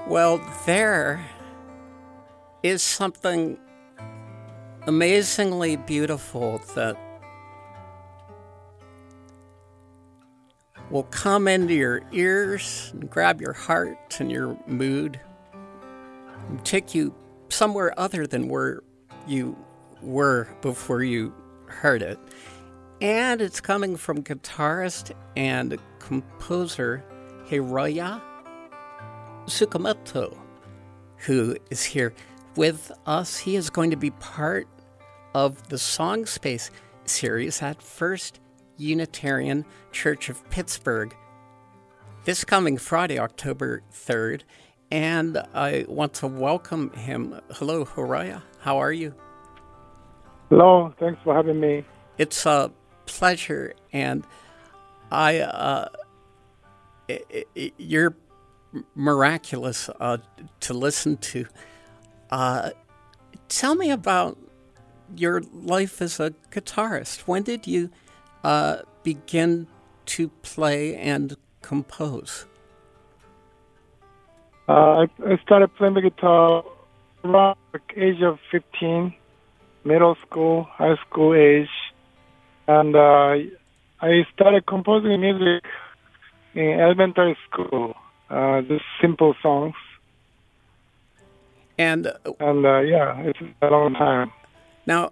Well, there is something amazingly beautiful that will come into your ears and grab your heart and your mood and take you somewhere other than where you were before you heard it. And it's coming from guitarist and composer Hiroya Tsukamoto, who is here with us. He is going to be part of the Song Space series at First Unitarian Church of Pittsburgh this coming Friday, October 3rd. And I want to welcome him. Hello, Hiroya. How are you? Hello. Thanks for having me. It's a pleasure. And you're miraculous to listen to. Tell me about your life as a guitarist. When did you begin to play and compose? I started playing the guitar around the age of 15, middle school, high school age. And I started composing music in elementary school, just simple songs. And yeah, it's a long time. Now,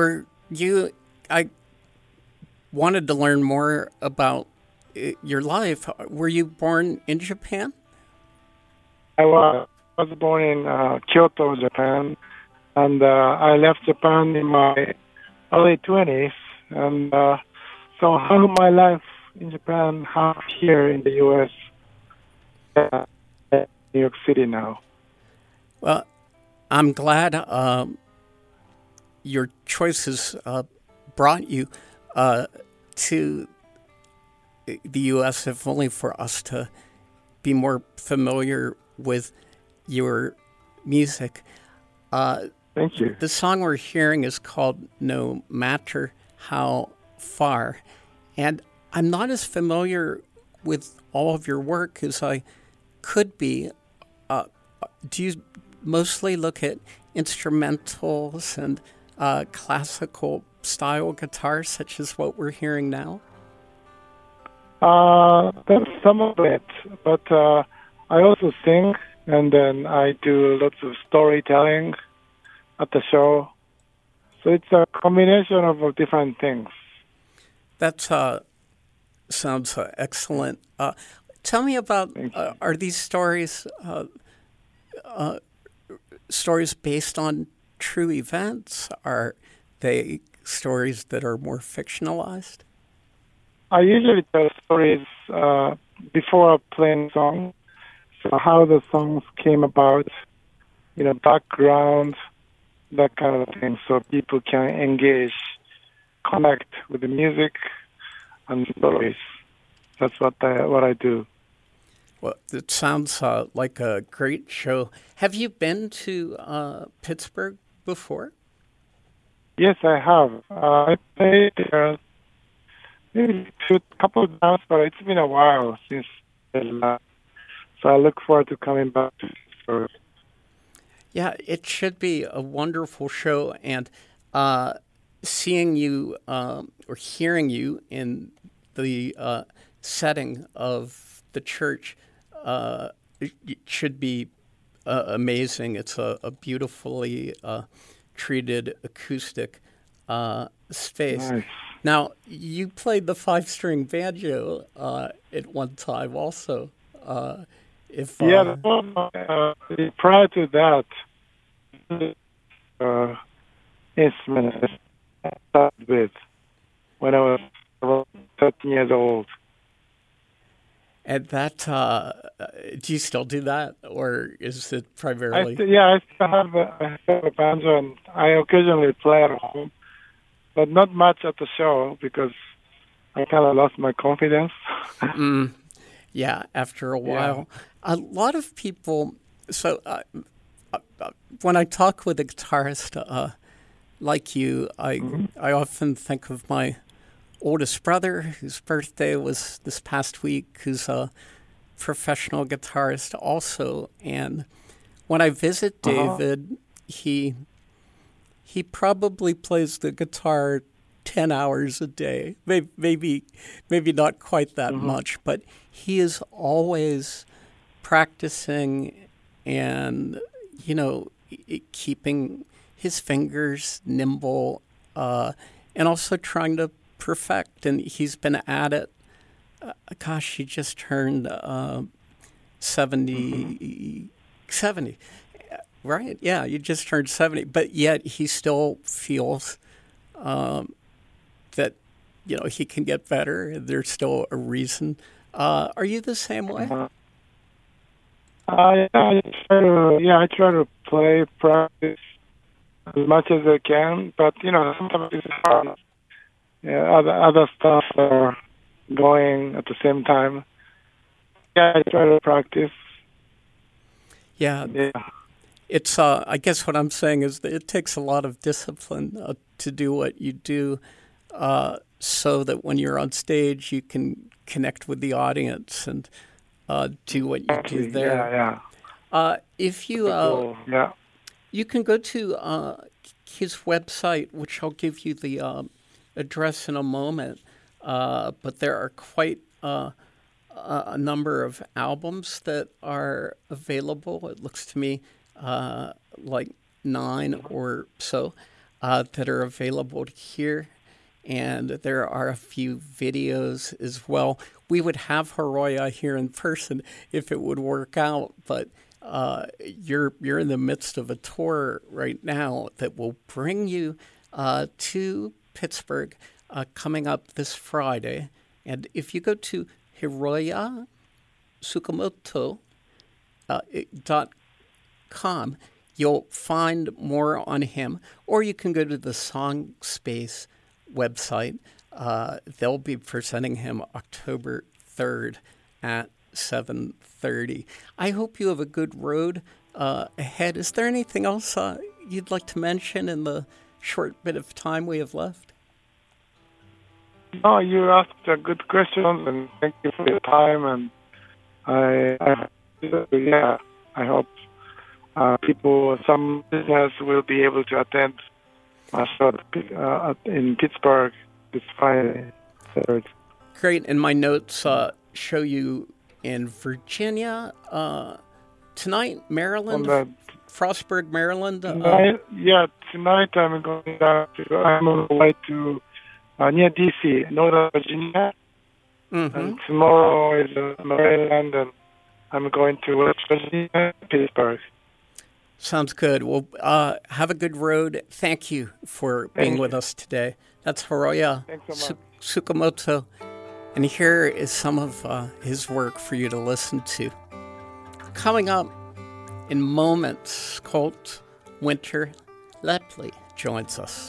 I wanted to learn more about your life. Were you born in Japan? I was born in Kyoto, Japan, and I left Japan in my early 20s. And so half of my life in Japan, half here in the U.S., New York City now. Well, I'm glad your choices brought you to the U.S., if only for us to be more familiar with your music. Thank you. The song we're hearing is called No Matter How Far. And I'm not as familiar with all of your work as I could be. Do you mostly look at instrumentals and classical style guitars, such as what we're hearing now? That's some of it, but I also sing, and then I do lots of storytelling at the show. So it's a combination of different things. That sounds excellent. Tell me about, are these stories stories based on true events? Are they stories that are more fictionalized? I usually tell stories before playing songs, so how the songs came about, background, that kind of thing, so people can engage, connect with the music and stories. That's what I do. Well, it sounds like a great show. Have you been to Pittsburgh before? Yes, I have. I played there maybe a couple of times, but it's been a while since last. So I look forward to coming back to Pittsburgh. Yeah, it should be a wonderful show, and seeing you or hearing you in the setting of the church, it should be amazing. It's a beautifully treated acoustic space. Nice. Now, you played the 5-string banjo at one time also. Prior to that, instrument I started with when I was around 13 years old. And that, do you still do that, or is it primarily? I still have a banjo, and I occasionally play at home, but not much at the show because I kind of lost my confidence. Yeah, after a while. Yeah. A lot of people, so when I talk with a guitarist like you, I often think of my oldest brother, whose birthday was this past week, who's professional guitarist also, and when I visit David, he probably plays the guitar 10 hours a day, maybe not quite that much, but he is always practicing and, keeping his fingers nimble, and also trying to perfect. And he's been at it. Gosh, he just turned 70, 70, right? Yeah, you just turned 70, but yet he still feels that, he can get better. There's still a reason. Are you the same way? I try to practice as much as I can, but sometimes it's hard. Yeah, other stuff are going at the same time. Yeah, I try to practice. Yeah. It's I guess what I'm saying is that it takes a lot of discipline to do what you do, so that when you're on stage you can connect with the audience and do what you do there. If you you can go to his website, which I'll give you the address in a moment. But there are quite a number of albums that are available. It looks to me like 9 or so that are available here. And there are a few videos as well. We would have Haroya here in person if it would work out, but you're in the midst of a tour right now that will bring you to Pittsburgh coming up this Friday. And if you go to Hiroya Tsukamoto.com, you'll find more on him. Or you can go to the SongSpace website. They'll be presenting him October 3rd at 7:30. I hope you have a good road ahead. Is there anything else you'd like to mention in the short bit of time we have left? No, you asked a good question, and thank you for your time. And I hope people, some listeners, will be able to attend my show in Pittsburgh this Friday. Great, and my notes show you in Virginia tonight, Maryland, Frostburg, Maryland. Tonight I'm going down I'm on the way to near DC, Northern Virginia. And tomorrow is Maryland, and I'm going to West Virginia, Pittsburgh. Sounds good. Well, have a good road. Thank you for being with us today. That's Haroya Tsukamoto. And here is some of his work for you to listen to. Coming up in moments, Colt Winter Lepley joins us.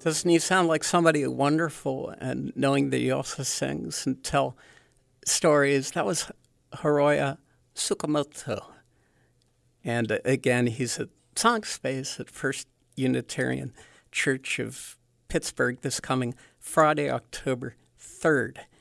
Doesn't he sound like somebody wonderful? And knowing that he also sings and tell stories. That was Hiroya Tsukamoto. And again, he's at Song Space at First Unitarian Church of Pittsburgh this coming Friday, October 3rd.